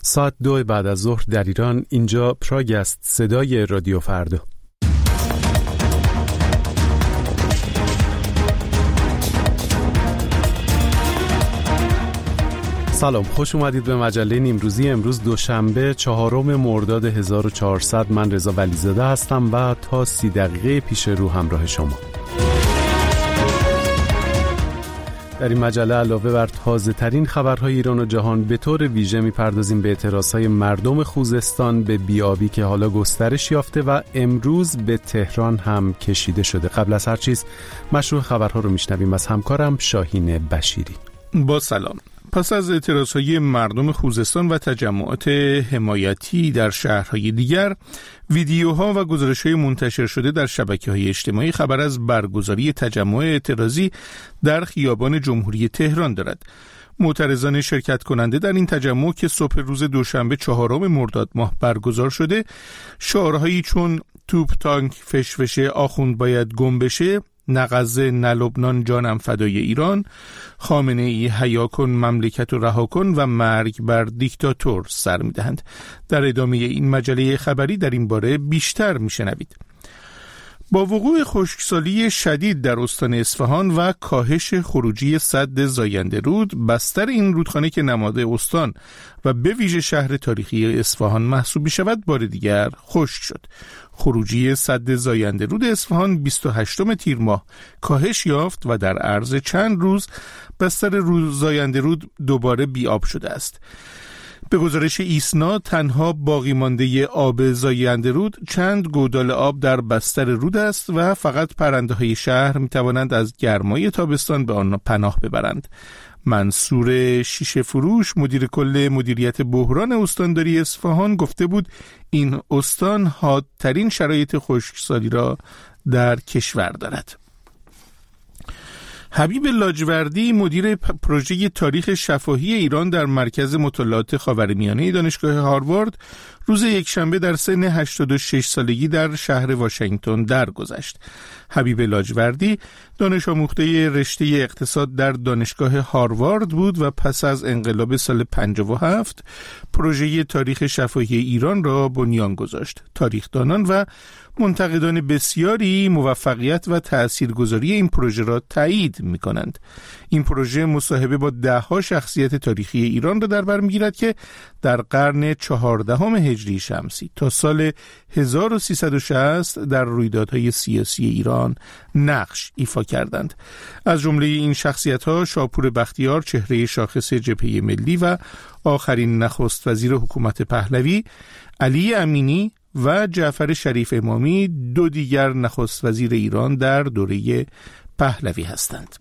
ساعت 2 بعد از ظهر در ایران. اینجا پراگ است، صدای رادیو فردا. سلام، خوش اومدید به مجله نیمروزی. امروز دوشنبه 4 مرداد 1400. من رضا ولیزاده هستم و تا 30 دقیقه پیش رو همراه شما. در این مجله علاوه بر تازه ترین خبرهای ایران و جهان به طور ویژه میپردازیم به اعتراضهای مردم خوزستان به بیابی که حالا گسترش یافته و امروز به تهران هم کشیده شده. قبل از هر چیز مشروع خبرها رو میشنویم از همکارم شاهین بشیری. با سلام. پس از اعتراضهای مردم خوزستان و تجمعات حمایتی در شهرهای دیگر، ویدیوها و گزارش‌های منتشر شده در شبکه‌های اجتماعی خبر از برگزاری تجمع اعتراضی در خیابان جمهوری تهران دارد. معترضان شرکت کننده در این تجمع که صبح روز دوشنبه 4 مرداد ماه برگزار شده، شعارهایی چون توپ تانک فشفشه، آخوند باید گم بشه، نه غزه نه لبنان جانم فدای ایران، خامنه ای حیا کن مملکت و رها کن و مرگ بر دیکتاتور سر می‌دهند. در ادامه این مجله خبری در این باره بیشتر می‌شنوید. با وقوع خشکسالی شدید در استان اصفهان و کاهش خروجی سد زاینده رود، بستر این رودخانه که نماد استان و به ویژه شهر تاریخی اصفهان محسوب می‌شود بار دیگر خشک شد. خروجی سد زاینده رود اصفهان 28 تیر ماه کاهش یافت و در عرض چند روز بستر زاینده رود دوباره بی‌آب شده است. به گزارش ایسنا تنها باقی مانده آب زاینده رود چند گودال آب در بستر رود است و فقط پرنده‌های شهر می‌توانند از گرمای تابستان به آن پناه ببرند. منصور شیشه فروش، مدیر کل مدیریت بحران استانداری اصفهان، گفته بود این استان حادترین شرایط خشکسالی را در کشور دارد. حبیب لاجوردی، مدیر پروژه تاریخ شفاهی ایران در مرکز مطالعات خاورمیانه دانشگاه هاروارد، روز یکشنبه در سن 86 سالگی در شهر واشنگتن درگذشت. حبیب لاجوردی دانش آموخته رشته اقتصاد در دانشگاه هاروارد بود و پس از انقلاب سال 57 پروژه تاریخ شفاهی ایران را بنیان گذاشت. تاریخدانان و منتقدان بسیاری موفقیت و تأثیرگذاری این پروژه را تایید می‌کنند. این پروژه مصاحبه با ده‌ها شخصیت تاریخی ایران را در بر می‌گیرد که در قرن 14 هجری شمسی تا سال 1360 در رویدادهای سیاسی ایران نقش ایفا کردند. از جمله این شخصیت‌ها شاپور بختیار، چهره شاخص جبهه ملی و آخرین نخست وزیر حکومت پهلوی، علی امینی و جعفر شریف امامی، دو دیگر نخست وزیر ایران در دوره پهلوی هستند.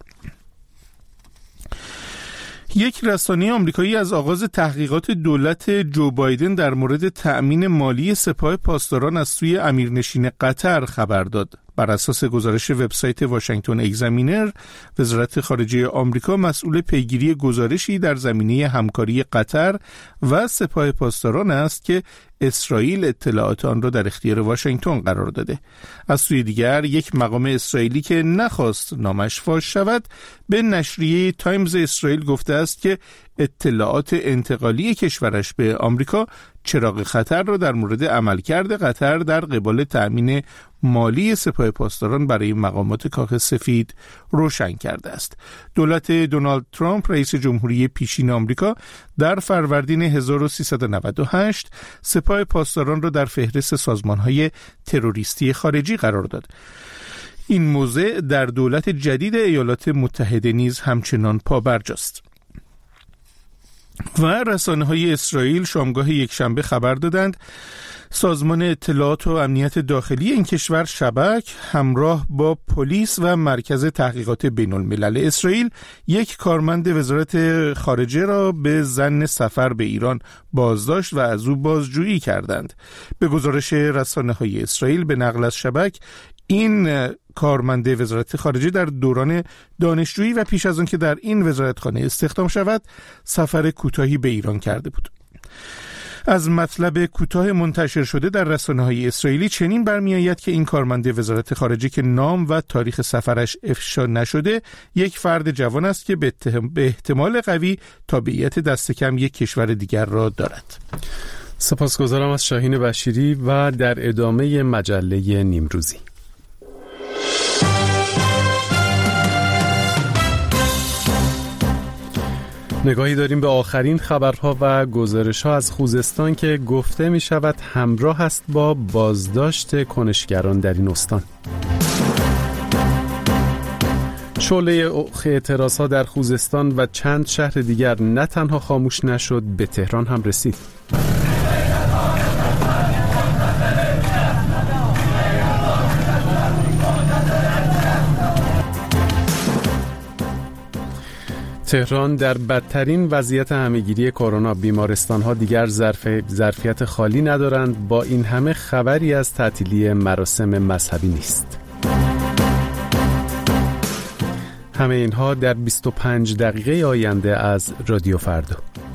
یک رسانه آمریکایی از آغاز تحقیقات دولت جو بایدن در مورد تأمین مالی سپاه پاسداران از سوی امیرنشین قطر خبر داد. بر اساس گزارش وبسایت واشنگتن اگزامینر، وزارت خارجه آمریکا مسئول پیگیری گزارشی در زمینه همکاری قطر و سپاه پاسداران است که اسرائیل اطلاعات آن را در اختیار واشنگتن قرار داده. از سوی دیگر یک مقام اسرائیلی که نخواست نامش فاش شود به نشریه تایمز اسرائیل گفته است که اطلاعات انتقالی کشورش به آمریکا چراغ خطر را در مورد عملکرد قطر در قبال تأمین مالی سپاه پاسداران برای مقامات کاخ سفید روشن کرده است. دولت دونالد ترامپ رئیس جمهوری پیشین آمریکا در فروردین 1398 سپاه پاسداران را در فهرست سازمان‌های تروریستی خارجی قرار داد. این موضع در دولت جدید ایالات متحده نیز همچنان پابرجاست. و رسانه‌های اسرائیل شامگاه یکشنبه خبر دادند سازمان اطلاعات و امنیت داخلی این کشور شبک همراه با پلیس و مرکز تحقیقات بین الملل اسرائیل یک کارمند وزارت خارجه را به ظن سفر به ایران بازداشت و از او بازجویی کردند. به گزارش رسانه‌های اسرائیل به نقل از شبک، این کارمند وزارت خارجه در دوران دانشجویی و پیش از آن که در این وزارتخانه استخدام شود سفر کوتاهی به ایران کرده بود. از مطلب کوتاه منتشر شده در رسانه‌های اسرائیلی چنین برمی‌آید که این کارمند وزارت خارجه که نام و تاریخ سفرش افشا نشده یک فرد جوان است که به احتمال قوی تابعیت دست کم یک کشور دیگر را دارد. سپاسگزارم از شاهین بشیری و در ادامه مجله نیمروزی. نگاهی داریم به آخرین خبرها و گزارش‌ها از خوزستان که گفته می شود همراه است با بازداشت کنشگران در این استان. شعله اعتراضها در خوزستان و چند شهر دیگر نه تنها خاموش نشد، به تهران هم رسید. تهران در بدترین وضعیت همه‌گیری کرونا، بیمارستان‌ها دیگر ظرفیت خالی ندارند. با این همه خبری از تعطیلی مراسم مذهبی نیست. همه اینها در 25 دقیقه آینده از رادیو فردا.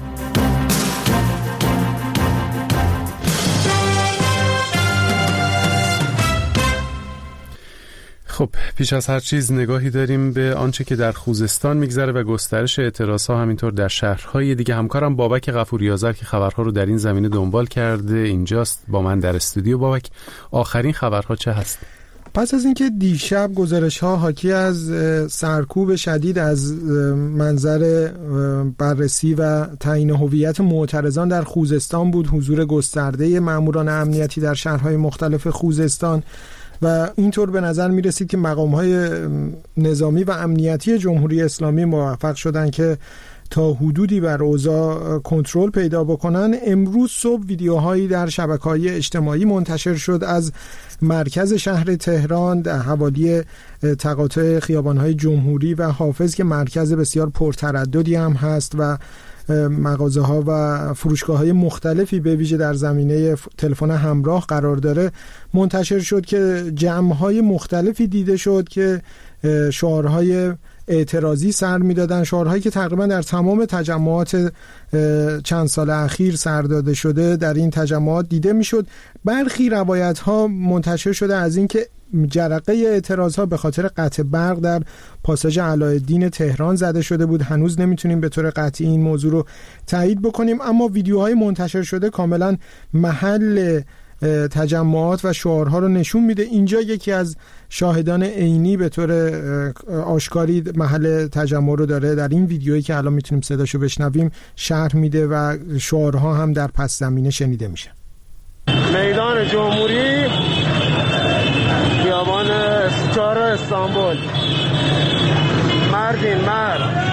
خب پیش از هر چیز نگاهی داریم به آنچه که در خوزستان میگذره و گسترش اعتراضها همینطور در شهرهای دیگه. همکارم بابک غفوری‌آذر که خبرها رو در این زمینه دنبال کرده اینجاست با من در استودیو. بابک، آخرین خبرها چه هست؟ پس از اینکه دیشب گزارش‌ها حاکی از سرکوب شدید از منظر بررسی و تعیین هویت معترضان در خوزستان بود، حضور گسترده ماموران امنیتی در شهرهای مختلف خوزستان و اینطور به نظر می رسید که مقام‌های نظامی و امنیتی جمهوری اسلامی موفق شدن که تا حدودی بر اوضاع کنترل پیدا بکنن. امروز صبح ویدیوهایی در شبکه‌های اجتماعی منتشر شد از مرکز شهر تهران در حوالی تقاطع خیابان‌های جمهوری و حافظ که مرکز بسیار پرترددی هم هست و مغازه‌ها و فروشگاه‌های مختلفی به ویژه در زمینه تلفن همراه قرار داره، منتشر شد که جمع‌های مختلفی دیده شد که شعارهای اعتراضی سر می‌دادن، شعارهایی که تقریبا در تمام تجمعات چند سال اخیر سر داده شده در این تجمعات دیده می‌شد. برخی روایت‌ها منتشر شده از اینکه جرقه اعتراض‌ها به خاطر قطع برق در پاساژ علاءالدین تهران زده شده بود. هنوز نمیتونیم به طور قطعی این موضوع رو تایید بکنیم، اما ویدیوهای منتشر شده کاملا محل تجمعات و شعارها رو نشون میده. اینجا یکی از شاهدان عینی به طور آشکاری محل تجمع رو داره، در این ویدیویی که الان میتونیم صداشو بشنویم شرح میده و شعارها هم در پس زمینه شنیده میشه. میدان جمهوری، خیابان 4 استانبول. مردین مرد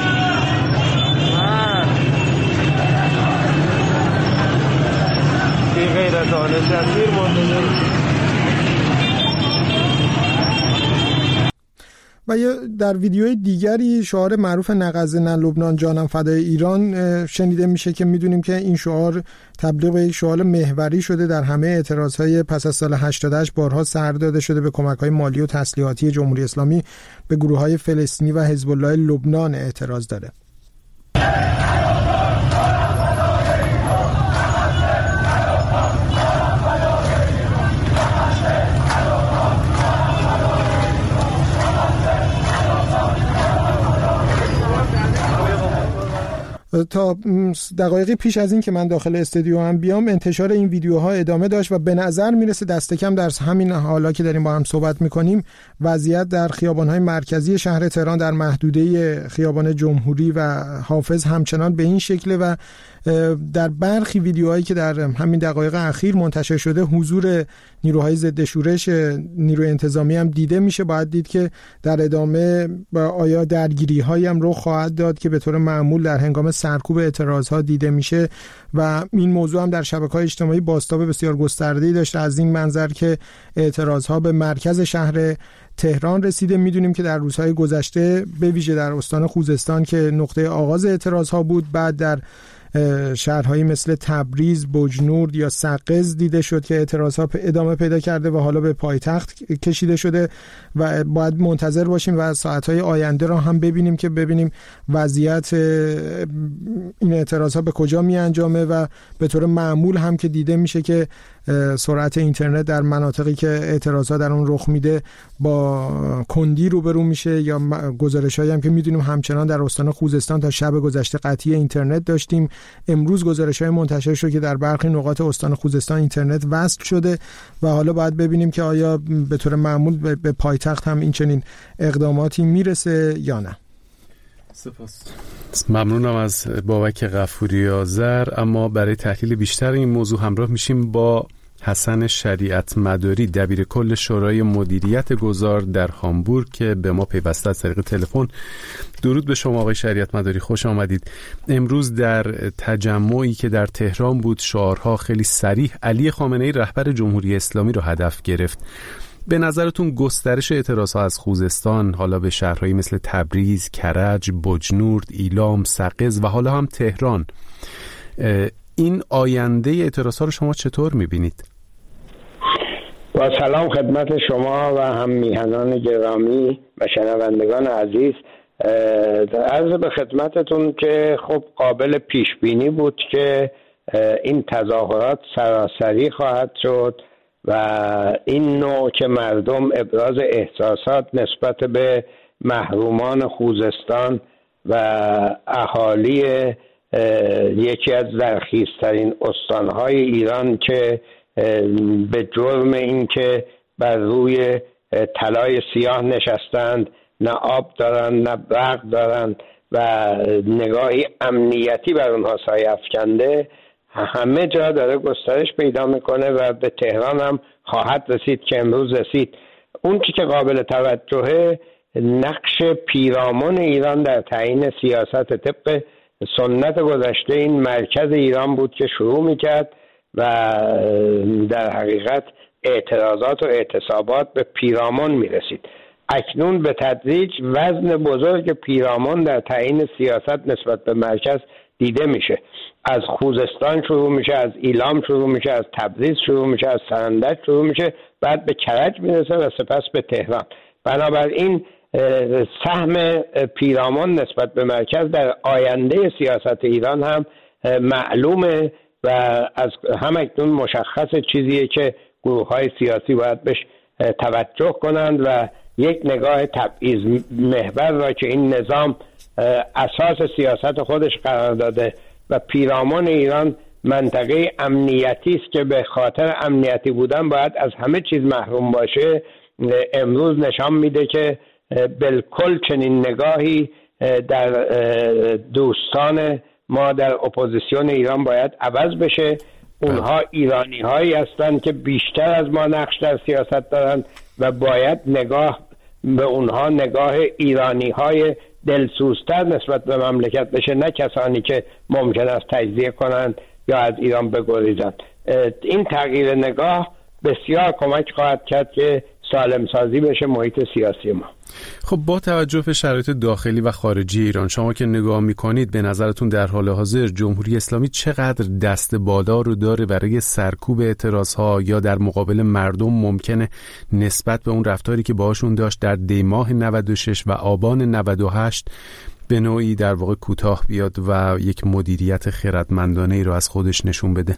بی غیرتانه شمشیر منتظر. و در ویدیوی دیگری شعار معروف نغزه نه لبنان جانم فدای ایران شنیده میشه که میدونیم که این شعار تبلیغ یک شعار محوری شده در همه اعتراضهای پس از سال 88. بارها سر داده شده به کمک‌های مالی و تسلیحاتی جمهوری اسلامی به گروه‌های فلسطینی و حزب الله لبنان اعتراض داره. تا دقایقی پیش از این که من داخل استودیو هم بیام انتشار این ویدیوها ادامه داشت و به نظر میرسه دست کم در همین حالا که داریم با هم صحبت میکنیم وضعیت در خیابان‌های مرکزی شهر تهران در محدوده خیابان جمهوری و حافظ همچنان به این شکله و در برخی ویدیوهایی که در همین دقایق اخیر منتشر شده حضور نیروهای ضد شورش، نیروی انتظامی هم دیده میشه. باید دید که در ادامه آیا درگیری‌هایی هم رخ خواهد داد که به طور معمول در هنگام سرکوب اعتراض‌ها دیده میشه و این موضوع هم در شبکه‌های اجتماعی بازتاب بسیار گسترده‌ای داشته از این منظر که اعتراض‌ها به مرکز شهر تهران رسیده. میدونیم که در روزهای گذشته به ویژه در استان خوزستان که نقطه آغاز اعتراض‌ها بود، بعد در شهرهایی مثل تبریز، بجنورد یا سقز دیده شد که اعتراضها ادامه پیدا کرده و حالا به پایتخت کشیده شده و باید منتظر باشیم و ساعتهای آینده را هم ببینیم وضعیت این اعتراضها به کجا می انجامه و به طور معمول هم که دیده میشه که سرعت اینترنت در مناطقی که اعتراضها در اون رخ میده با کندی روبرو میشه یا گزارشایی هم که میدونیم همچنان در استان خوزستان تا شب گذشته قطعی اینترنت داشتیم. امروز گزارش‌های منتشر شد که در برخی نقاط استان خوزستان اینترنت وصل شده و حالا باید ببینیم که آیا به طور معمول به پایتخت هم این چنین اقداماتی میرسه یا نه. سپاس. ممنونم از بابک غفوری آذر. اما برای تحلیل بیشتر این موضوع همراه میشیم با حسن شریعت مداری، دبیر کل شورای مدیریت گذار در هامبورگ که به ما پیوسته از طریق تلفن. درود به شما آقای شریعت مداری، خوش آمدید. امروز در تجمعی که در تهران بود شعارها خیلی صریح علی خامنه‌ای رهبر جمهوری اسلامی رو هدف گرفت. به نظرتون گسترش اعتراضها از خوزستان حالا به شهرهایی مثل تبریز، کرج، بجنورد، ایلام، سقز و حالا هم تهران، این آینده اعتراضها رو شما چطور میبینید؟ با سلام خدمت شما و هم میهنان گرامی و شنوندگان عزیز. عرض به خدمتتون که خب قابل پیش بینی بود که این تظاهرات سراسری خواهد شد و این نوع که مردم ابراز احساسات نسبت به محرومان خوزستان و اهالی یکی از زرخیزترین استانهای ایران که به جرم اینکه بر روی طلای سیاه نشستند، نه آب دارند نه برق دارند و نگاهی امنیتی بر اونها سایه افکنده، همه جا داره گسترش پیدا میکنه و به تهران هم خواهد رسید که امروز رسید. اون چی که قابل توجهه نقش پیرامون ایران در تعیین سیاست طبق سنت گذشته این مرکز ایران بود که شروع میکرد و در حقیقت اعتراضات و اعتصابات به پیرامون میرسید. اکنون به تدریج وزن بزرگ پیرامون در تعیین سیاست نسبت به مرکز دیده میشه. از خوزستان شروع میشه، از ایلام شروع میشه، از تبریز شروع میشه، از سرندج شروع میشه، بعد به کرج میرسه و سپس به تهران. بنابراین سهم پیرامون نسبت به مرکز در آینده سیاست ایران هم معلومه و از همکنون مشخص چیزیه که گروه‌های سیاسی باید بهش توجه کنند و یک نگاه تبعیض محور را که این نظام اساس سیاست خودش قرار داده و پیرامون ایران منطقه امنیتی است که به خاطر امنیتی بودن باید از همه چیز محروم باشه، امروز نشان میده که بالکل چنین نگاهی در دوستان ما در اپوزیسیون ایران باید عوض بشه. اونها ایرانی هایی هستند که بیشتر از ما نقش در سیاست دارند و باید نگاه به اونها نگاه ایرانی های دلسوزتر نسبت به مملکت بشه، نه کسانی که ممکن است تجزیه کنند یا از ایران بگریزند. این تغییر نگاه بسیار کمک خواهد کرد که سالم سازی بشه محیط سیاسی ما. خب با توجه به شرایط داخلی و خارجی ایران، شما که نگاه میکنید به نظرتون در حال حاضر جمهوری اسلامی چقدر دست بالا رو داره برای سرکوب اعتراضها یا در مقابل مردم ممکنه نسبت به اون رفتاری که باهاشون داشت در دیماه 96 و آبان 98 به نوعی در واقع کوتاه بیاد و یک مدیریت خردمندانه ای رو از خودش نشون بده؟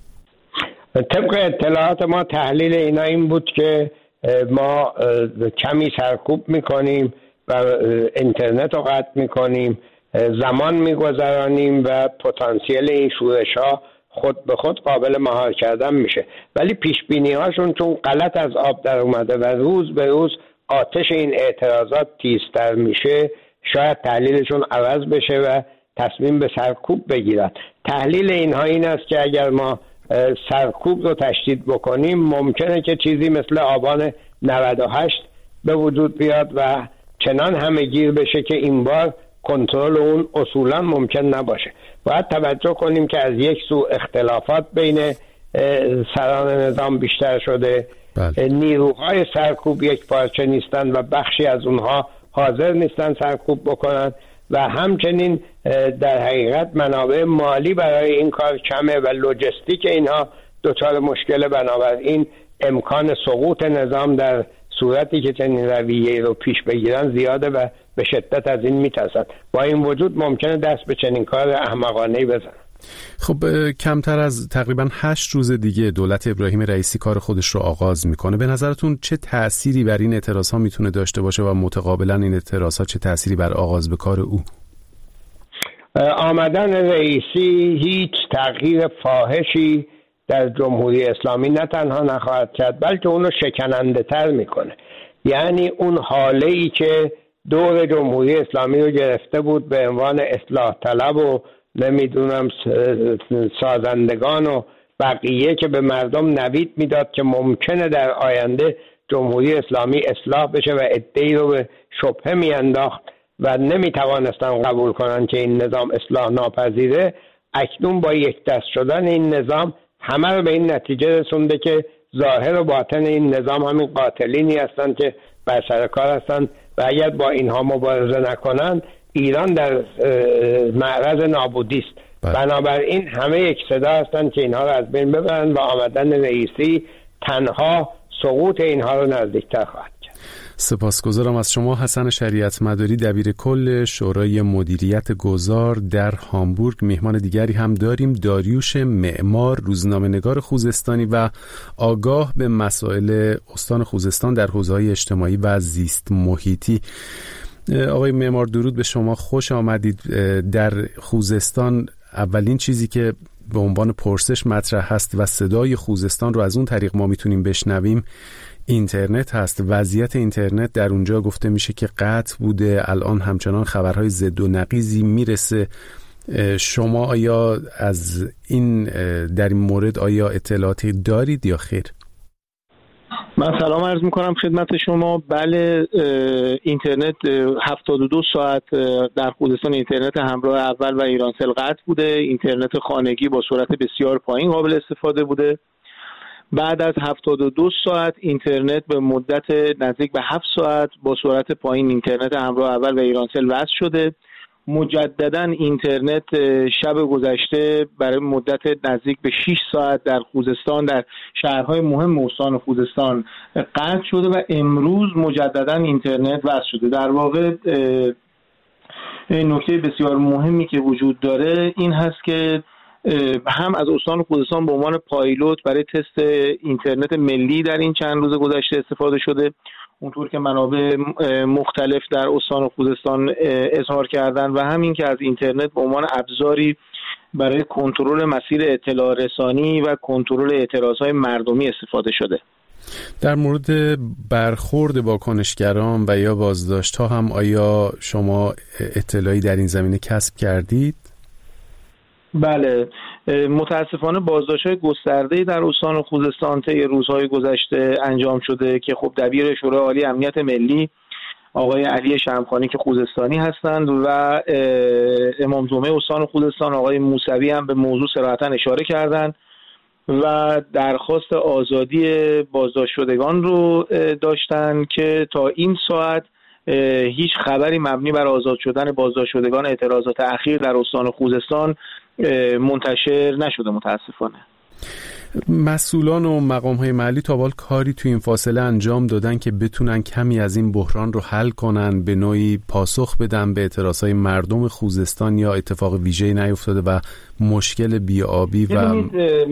طبق اطلاعات ما تحلیل اینا این بود که ما کمی سرکوب میکنیم و اینترنت رو قطع میکنیم، زمان میگذرانیم و پتانسیل این شورش ها خود به خود قابل مهار کردن میشه، ولی پیش بینی هاشون چون غلط از آب در اومده و روز به روز آتش این اعتراضات تیزتر میشه، شاید تحلیلشون عوض بشه و تصمیم به سرکوب بگیرن. تحلیل اینها این است که اگر ما سرکوب رو تشدید بکنیم ممکنه که چیزی مثل آبان 98 به وجود بیاد و چنان همه گیر بشه که این بار کنترل اون اصولا ممکن نباشه. باید توجه کنیم که از یک سو اختلافات بین سران نظام بیشتر شده، نیروهای سرکوب یک پارچه نیستن و بخشی از اونها حاضر نیستن سرکوب بکنن و همچنین در حقیقت منابع مالی برای این کار کمه و لوجستیک اینها دچار مشکل. بنابراین امکان سقوط نظام در صورتی که چنین رویه‌ای رو پیش بگیرن زیاده و به شدت از این میترسن. با این وجود ممکنه دست به چنین کار احمقانه‌ای بزنن. خب کمتر از تقریبا 8 روز دیگه دولت ابراهیم رئیسی کار خودش رو آغاز میکنه. به نظرتون چه تأثیری بر این اعتراض‌ها میتونه داشته باشه و متقابلا این اعتراض‌ها چه تأثیری بر آغاز به کار او؟ آمدن رئیسی هیچ تغییر فاحشی در جمهوری اسلامی نه تنها نخواهد کرد بلکه اون رو شکننده تر میکنه. یعنی اون حاله‌ای که دور جمهوری اسلامی رو گرفته بود به عنوان اصلاح طلب و نمیدونم سازندگان و بقیه که به مردم نوید میداد که ممکنه در آینده جمهوری اسلامی اصلاح بشه و عده‌ای رو به شبهه میانداخت و نمیتوانستن قبول کنن که این نظام اصلاح ناپذیره، اکنون با یک دست شدن این نظام همه رو به این نتیجه رسونده که ظاهر و باطن این نظام همین قاتلینی هستن که بر سر کار هستن و اگر با اینها مبارزه نکنن ایران در معرض نابودی است. بنابراین همه یک صدا هستن که اینها رو از بین ببرن و آمدن رئیسی تنها سقوط اینها رو نزدیکتر خواهد کرد. سپاسگزارم از شما حسن شریعت مداری، دبیر کل شورای مدیریت گذار در هامبورگ. مهمان دیگری هم داریم، داریوش معمار، روزنامه‌نگار خوزستانی و آگاه به مسائل استان خوزستان در حوزه‌های اجتماعی و زیست محیطی. آقای معمار درود به شما، خوش آمدید. در خوزستان اولین چیزی که به عنوان پرسش مطرح هست و صدای خوزستان رو از اون طریق ما میتونیم بشنویم اینترنت هست. وضعیت اینترنت در اونجا گفته میشه که قطع بوده، الان همچنان خبرهای ضد و نقیضی میرسه. شما آیا از این در این مورد آیا اطلاعاتی دارید یا خیر؟ من سلام عرض میکنم خدمت شما. بله، اینترنت 72 ساعت در خوزستان اینترنت همراه اول و ایرانسل قطع بوده. اینترنت خانگی با سرعت بسیار پایین قابل استفاده بوده. بعد از 72 ساعت اینترنت به مدت نزدیک به 7 ساعت با سرعت پایین اینترنت همراه اول و ایرانسل وصل شده. مجددا اینترنت شب گذشته برای مدت نزدیک به 6 ساعت در خوزستان در شهرهای مهم استان خوزستان قطع شده و امروز مجددا اینترنت وصل شده. در واقع نکته بسیار مهمی که وجود داره این هست که هم از استان خوزستان به عنوان پایلوت برای تست اینترنت ملی در این چند روز گذشته استفاده شده، اونطور که منابع مختلف در استان خوزستان اظهار کردن، و همین که از اینترنت به عنوان ابزاری برای کنترل مسیر اطلاع رسانی و کنترل اعتراضهای مردمی استفاده شده. در مورد برخورد با کنشگران و یا بازداشت‌ها هم آیا شما اطلاعی در این زمینه کسب کردید؟ بله، متاسفانه بازداشت‌های گسترده‌ای در استان خوزستان طی روزهای گذشته انجام شده که خب دبیر شورای عالی امنیت ملی آقای علی شمخانی که خوزستانی هستند و امام جمعه استان خوزستان آقای موسوی هم به موضوع صراحتاً اشاره کردند و درخواست آزادی بازداشت شدگان رو داشتن که تا این ساعت هیچ خبری مبنی بر آزاد شدن بازداشت شدگان اعتراضات اخیر در استان خوزستان منتشر نشده متاسفانه. مسئولان و مقام‌های محلی تا حال کاری تو این فاصله انجام دادن که بتونن کمی از این بحران رو حل کنن، به نوعی پاسخ بدن به اعتراضهای مردم خوزستان، یا اتفاق ویژه‌ای نیفتاده و مشکل بی‌آبی و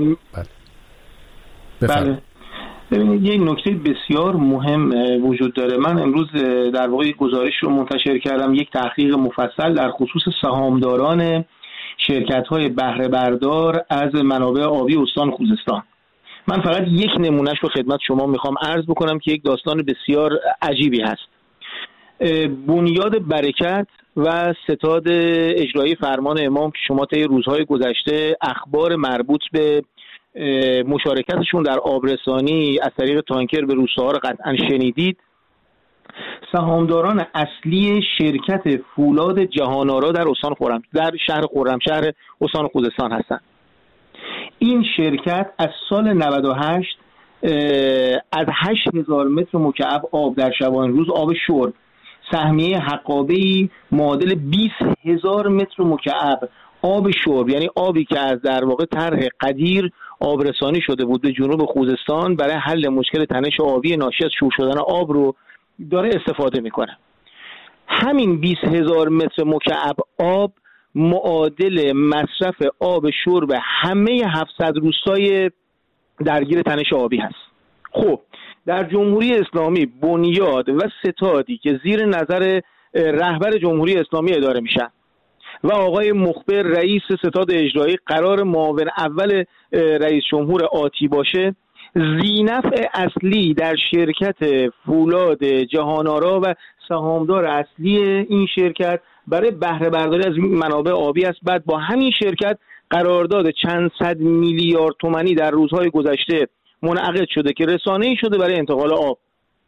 بله. ببینید یک نکته بسیار مهم وجود داره. من امروز در واقع گزارش رو منتشر کردم، یک تحقیق مفصل در خصوص سهامداران شرکت‌های بهره بردار از منابع آبی استان خوزستان. من فقط یک نمونهش رو خدمت شما میخوام عرض بکنم که یک داستان بسیار عجیبی هست. بنیاد برکت و ستاد اجرایی فرمان امام که شما طی روزهای گذشته اخبار مربوط به مشارکتشون در آبرسانی از طریق تانکر به روستاها رو قطعا شنیدید، سهامداران اصلی شرکت فولاد جهان‌آرا در استان در شهر خرمشهر استان خوزستان هستند. این شرکت از سال 98 از 8000 متر مکعب آب در شبانه روز آب شرب سهمیه حقابه‌ای معادل 20,000 متر مکعب آب شرب، یعنی آبی که از در واقع طرح قدیر آبرسانی شده بود به جنوب خوزستان برای حل مشکل تنش آبی ناشی از شور شدن آب رو داره استفاده میکنه. همین 20,000 متر مکعب آب معادل مصرف آب شرب همه 700 روستای درگیر تنش آبی هست. خب در جمهوری اسلامی بنیاد و ستادی که زیر نظر رهبر جمهوری اسلامی اداره میشن و آقای مخبر رئیس ستاد اجرایی قرار معاون اول رئیس جمهور آتی باشه، ذینفع اصلی در شرکت فولاد جهان‌آرا و سهامدار اصلی این شرکت برای بهره برداری از منابع آبی است. بعد با همین شرکت قرارداد چند صد میلیارد تومانی در روزهای گذشته منعقد شده که رسانه‌ای شده برای انتقال آب.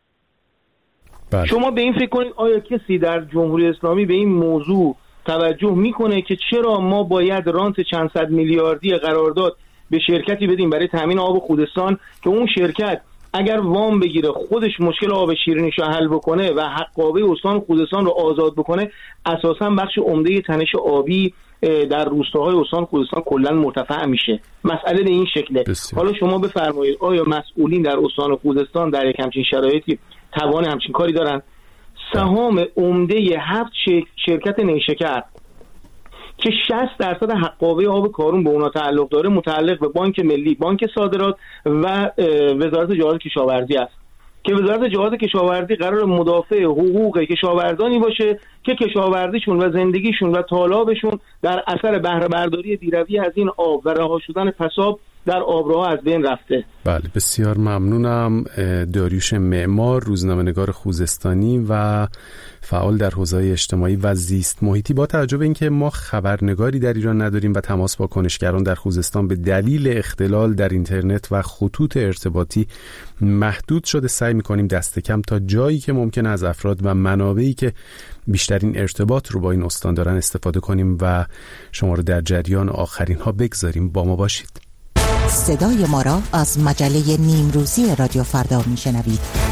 بله. شما به این فکر کنید آیا کسی در جمهوری اسلامی به این موضوع توجه میکنه که چرا ما باید رانت چند صد میلیاردی قرارداد به شرکتی بدیم برای تامین آب خوزستان که اون شرکت اگر وام بگیره خودش مشکل آب شیرینیشو حل بکنه و حقابه استان خوزستان رو آزاد بکنه، اساسا بخش عمده تنش آبی در روستاهای استان خوزستان کلا مرتفع میشه. مسئله به این شکله. حالا شما بفرمایید آیا مسئولین در استان خوزستان در یک همچین شرایطی توان همچین کاری دارن؟ سهام عمده 7 شرکت نیشکر که 60% حقابه آب کارون به اونا تعلق داره متعلق به بانک ملی، بانک صادرات و وزارت جهاد کشاورزی است که وزارت جهاد کشاورزی قرار مدافع حقوق کشاورزانی باشه که کشاورزیشون و زندگیشون و تالابشون در اثر بهره برداری بیروی از این آب و رها شدن پساب در آبراها از بین رفته. بله بسیار ممنونم. داریوش معمار، روزنامه‌نگار خوزستانی و فعال در حوزه‌های اجتماعی و زیست محیطی. با توجه به اینکه ما خبرنگاری در ایران نداریم و تماس با کنشگران در خوزستان به دلیل اختلال در اینترنت و خطوط ارتباطی محدود شده، سعی می‌کنیم دست کم تا جایی که ممکن از افراد و منابعی که بیشترین ارتباط رو با این استان دارن استفاده کنیم و شما رو در جریان آخرین ها بگذاریم. با ما باشید. صدای ما را از مجله نیمروزی رادیو فردا میشنوید.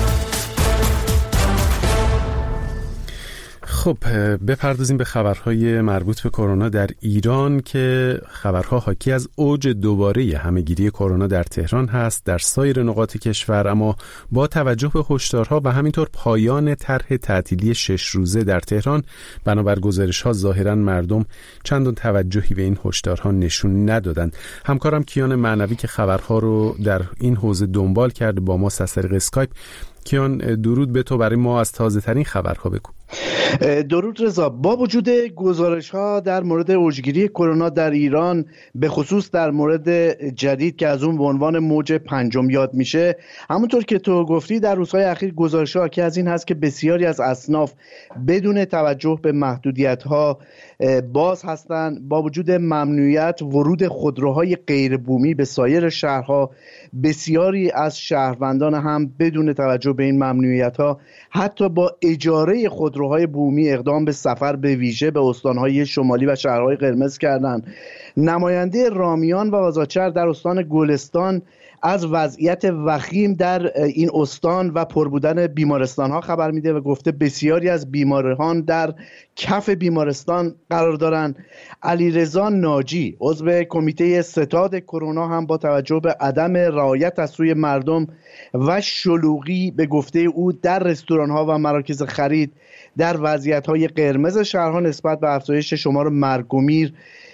خب بپردازیم به خبرهای مربوط به کرونا در ایران که خبرها حاکی از اوج دوباره همه‌گیری کرونا در تهران هست، در سایر نقاط کشور، اما با توجه به هشدارها و همینطور پایان طرح تعطیلی 6 روزه در تهران، بنابر گزارش‌ها ظاهراً مردم چندان توجهی به این هشدارها نشون ندادند. همکارم کیان معنوی که خبرها رو در این حوزه دنبال کرده با ما از طریق اسکایپ. کیان درود به تو، برای ما از تازه ترین خبرها بگو. درود رضا. با وجود گزارش‌ها در مورد اوجگیری کرونا در ایران، به خصوص در مورد جدید که از اون به عنوان موج 5 یاد میشه، همونطور که تو گفتی در روزهای اخیر گزارش‌ها که از این هست که بسیاری از اصناف بدون توجه به محدودیت‌ها باز هستند. با وجود ممنوعیت ورود خودروهای غیر بومی به سایر شهرها، بسیاری از شهروندان هم بدون توجه به این ممنوعیت‌ها حتی با اجاره خودروهای بومی اقدام به سفر به ویژه به استانهای شمالی و شهرهای قرمز کردند. نماینده رامیان و آزادشهر در استان گلستان از وضعیت وخیم در این استان و پر بودن بیمارستان‌ها خبر میده و گفته بسیاری از بیماران در کف بیمارستان قرار دارند. علیرضا ناجی عضو کمیته ستاد کرونا هم با توجه به عدم رعایت از سوی مردم و شلوغی به گفته او در رستوران‌ها و مراکز خرید در وضعیت‌های قرمز شهرها نسبت به افزایش شمار مرگ و میر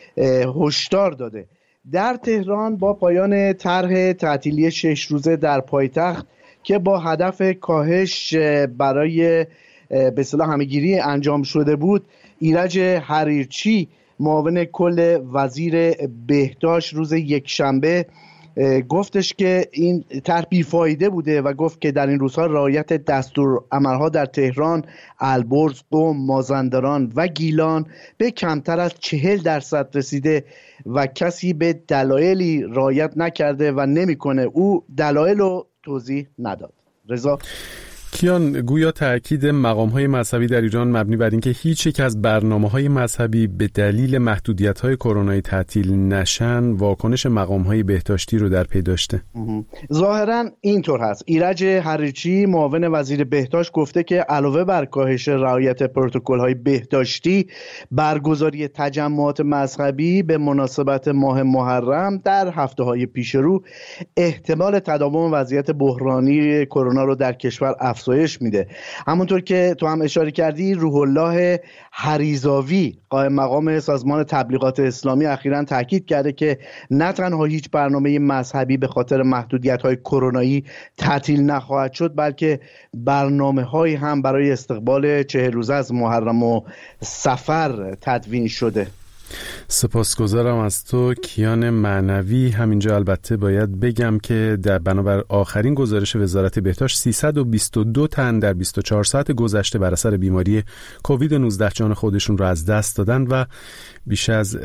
هشدار داده. در تهران با پایان طرح تعطیلی 6 روزه در پایتخت که با هدف کاهش برای به اصطلاح همه‌گیری انجام شده بود، ایرج حریرچی معاون کل وزیر بهداشت روز یکشنبه گفتش که این طرح بیفایده بوده و گفت که در این روزها رعایت دستورالعمل‌ها در تهران، البرز، قم، مازندران و گیلان به کمتر از 40% رسیده و کسی به دلایلی رعایت نکرده و نمیکنه. او دلایل رو توضیح نداد. رضا؟ کیان، گویا تأکید مقام‌های مذهبی در ایران مبنی بر اینکه هیچ یک از برنامه‌های مذهبی به دلیل محدودیت‌های کرونایی تعطیل نشن، واکنش مقام‌های بهداشتی رو در پی داشته. ظاهراً اینطور هست. ایرج حریچی معاون وزیر بهداشت گفته که علاوه بر کاهش رعایت پروتکل‌های بهداشتی، برگزاری تجمعات مذهبی به مناسبت ماه محرم در هفته‌های پیش رو احتمال تداوم وضعیت بحرانی کرونا رو در کشور افزایش میده. همونطور که تو هم اشاره کردی، روح الله حریزاوی قائم مقام سازمان تبلیغات اسلامی اخیراً تاکید کرده که نه تنها هیچ برنامه مذهبی به خاطر محدودیت‌های کرونایی تعطیل نخواهد شد، بلکه برنامه‌هایی هم برای استقبال 40 روزه از محرم و صفر تدوین شده. سپاسگزارم از تو کیان معنوی. همینجا البته باید بگم که در بنابر آخرین گزارش وزارت بهداشت 322 تن در 24 ساعت گذشته بر اثر بیماری کووید 19 جان خودشون رو از دست دادن و بیش از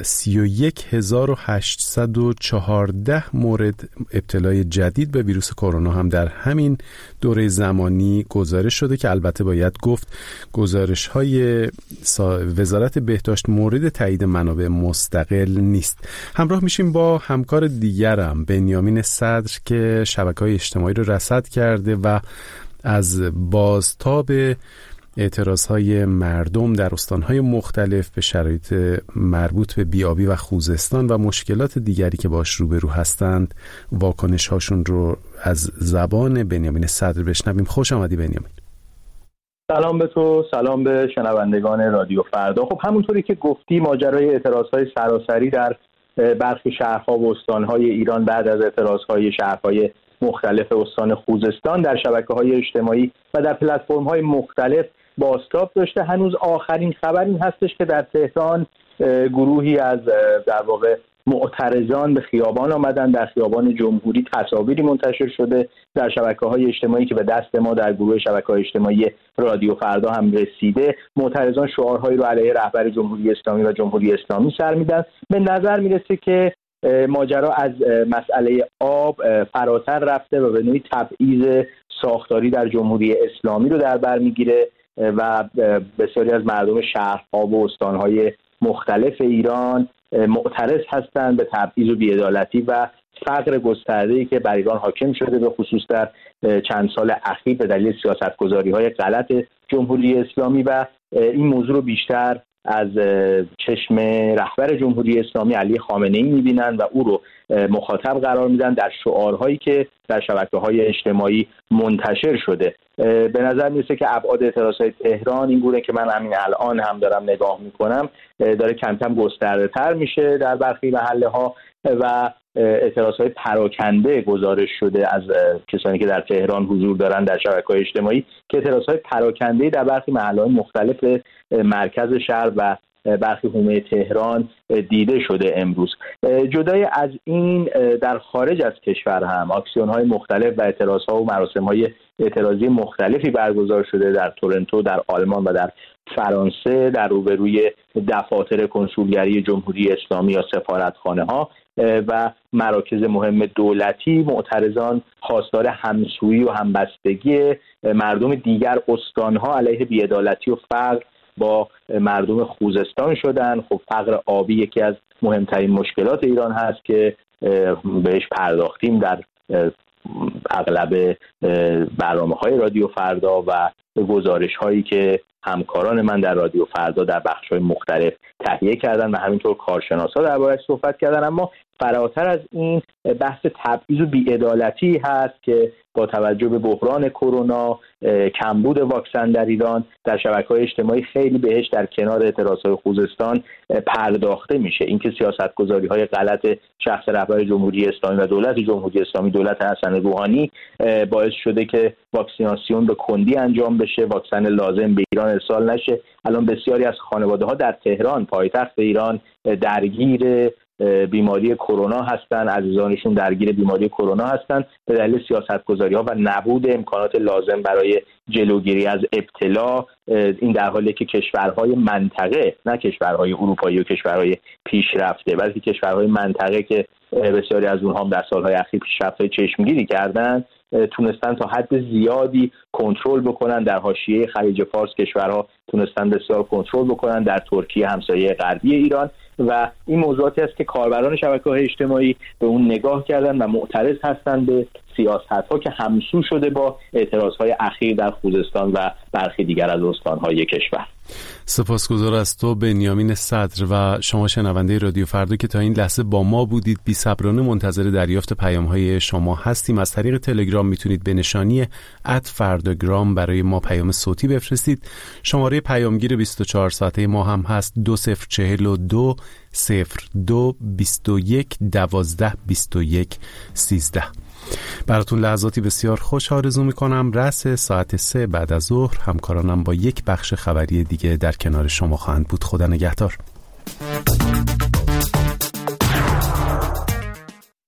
31814 مورد ابتلای جدید به ویروس کرونا هم در همین دوره زمانی گزارش شده که البته باید گفت گزارش‌های وزارت بهداشت مورد تایید منابع مستقل نیست. همراه میشیم با همکار دیگرم بنیامین صدر که شبکه‌های اجتماعی رو رصد کرده و از بازتاب اعتراضهای مردم در استانهای مختلف به شرایط مربوط به بیابی و خوزستان و مشکلات دیگری که باش روبرو هستند واکنش هاشون رو از زبان بنیامین صدر بشنویم. خوش آمدی بنیامین. سلام به تو، سلام به شنوندگان رادیو فردا. خب همونطوری که گفتی، ماجرای اعتراضهای سراسری در برخی شهرها و استانهای ایران بعد از اعتراضهای شهرهای مختلف استان خوزستان در شبکه‌های اجتماعی و در پلتفرم‌های مختلف بازتاب داشته. هنوز آخرین خبر این هستش که در تهران گروهی از در واقع معترضان به خیابان آمدن. در خیابان جمهوری تصاویری منتشر شده در شبکه‌های اجتماعی که به دست ما در گروه شبکه‌های اجتماعی رادیو فردا هم رسیده. معترضان شعارهایی رو علیه رهبر جمهوری اسلامی و جمهوری اسلامی سر میدن. به نظر میرسه که ماجرا از مسئله آب فراتر رفته و به نوعی تبعیض ساختاری در جمهوری اسلامی رو در بر میگیره و بسیاری از مردم شهرها و استانهای مختلف ایران معترض هستند به تبعیض و بی‌عدالتی و فقر گسترده‌ای که بر ایران حاکم شده، به خصوص در چند سال اخیر به دلیل سیاست‌گذاری‌های غلط جمهوری اسلامی و این موضوع رو بیشتر از چشم رهبر جمهوری اسلامی علی خامنه‌ای می‌بینن و او رو مخاطب قرار میدن در شعارهایی که در شبکه‌های اجتماعی منتشر شده. به نظر میرسه که ابعاد اعتراضهای تهران این گونه که من همین الان هم دارم نگاه میکنم داره کم کم گسترده‌تر میشه در برخی محله‌ها و اعتراضهای پراکنده گزارش شده از کسانی که در تهران حضور دارن در شبکه‌های اجتماعی که اعتراضهای پراکنده در برخی محله‌های مختلف مرکز شهر و برخی حومه تهران دیده شده امروز. جدای از این در خارج از کشور هم اکسیون‌های مختلف و اعتراض‌ها و مراسم‌های اعتراضی مختلفی برگزار شده در تورنتو، در آلمان و در فرانسه در روبروی دفاتر کنسولگری جمهوری اسلامی یا سفارتخانه‌ها و مراکز مهم دولتی. معترضان خواستار همسویی و همبستگی مردم دیگر استان‌ها علیه بی‌عدالتی و فقر با مردم خوزستان شدن. خب فقر آبی یکی از مهمترین مشکلات ایران هست که بهش پرداختیم در اغلب برنامه‌های رادیو فردا و گزارش‌هایی که همکاران من در رادیو فردا در بخش‌های مختلف تهیه کردن و همینطور کارشناسا درباره‌اش صحبت کردن. اما فراتر از این بحث تبعیض و بی‌عدالتی هست که با توجه به بحران کرونا، کمبود واکسن در ایران، در شبکه‌های اجتماعی خیلی بهش در کنار اعتراضهای خوزستان پرداخته میشه. اینکه سیاست‌گذاری‌های غلط شخص رهبر جمهوری اسلامی و دولت جمهوری اسلامی، دولت حسن روحانی، باعث شده که واکسیناسیون به کندی انجام بشه، واکسن لازم به ایران ارسال نشه. الان بسیاری از خانواده‌ها در تهران، پایتخت ایران، درگیر بیماری کرونا هستن، عزیزانشون درگیر بیماری کرونا هستن، به دلیل سیاست‌گذاری‌ها و نبود امکانات لازم برای جلوگیری از ابتلا. این در حالی که کشورهای منطقه، نه کشورهای اروپایی و کشورهای پیشرفته، بلکه کشورهای منطقه که بسیاری از اونها هم در سالهای اخیر پیشرفت‌های چشمگیری کردن، تونستن تا حد زیادی کنترل بکنن. در حاشیه خلیج فارس کشورها تونستن بسیار کنترل بکنن، در ترکیه همسایه غربی ایران. و این موضوعاتی است که کاربران شبکه‌های اجتماعی به اون نگاه کردن و معترض هستن به سیاست‌ها که همسو شده با اعتراض‌های اخیر در خوزستان و برخی دیگر از استان‌های کشور. سپاسگزار از تو بنیامین صدر و شما شنونده رادیو فردا که تا این لحظه با ما بودید. بی‌صبرانه منتظر دریافت پیام‌های شما هستیم. از طریق تلگرام میتونید به نشانی @فرداگرام برای ما پیام صوتی بفرستید. شماره پیامگیر 24 ساعته ما هم هست 2042 02 21 12 21 13. براتون لحظاتی بسیار خوش آرزو میکنم. رأس ساعت 3 بعد از ظهر همکارانم با یک بخش خبری دیگه در کنار شما خواهند بود. خدا نگهدار.